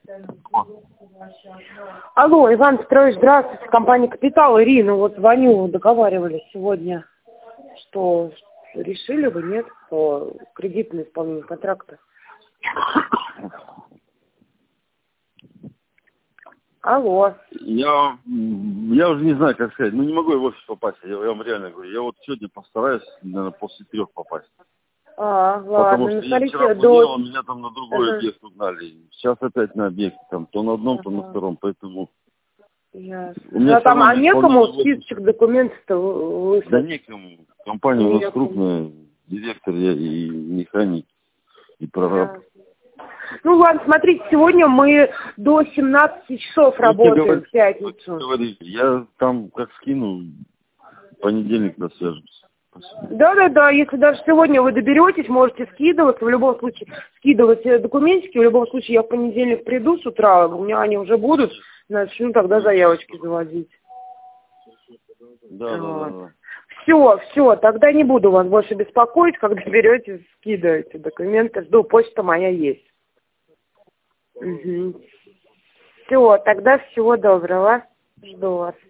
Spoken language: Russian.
Алло, Иван Петрович, здравствуйте, компания «Капитал». Ирина, вот звоню, договаривались сегодня, что решили вы, нет, по кредитному исполнению контракта. Алло. Я уже не знаю, как сказать. Ну, не могу я в офис попасть. Я вам реально говорю. Я вот сегодня постараюсь, наверное, после 3 попасть. Ладно. Потому что я вчера планировал, меня там на другой объект угнали. Сейчас опять на объекте. Там то на одном, то на втором. Поэтому... Ясно. А там некому списочек документов-то выслать? Да некому. Компания у нас крупная. Директор я и механик, и прораб. Ну ладно, смотрите, сегодня мы до 17 часов работаем в пятницу. Я там как скину, в понедельник свяжемся. Да, если даже сегодня вы доберетесь, можете скидываться, в любом случае скидывать документики, в любом случае я в понедельник приду с утра, у меня они уже будут, начну тогда заявочки заводить. Да. Все, тогда не буду вас больше беспокоить, когда берете, скидываете документы, жду, почта моя есть. Все, тогда всего доброго, жду вас.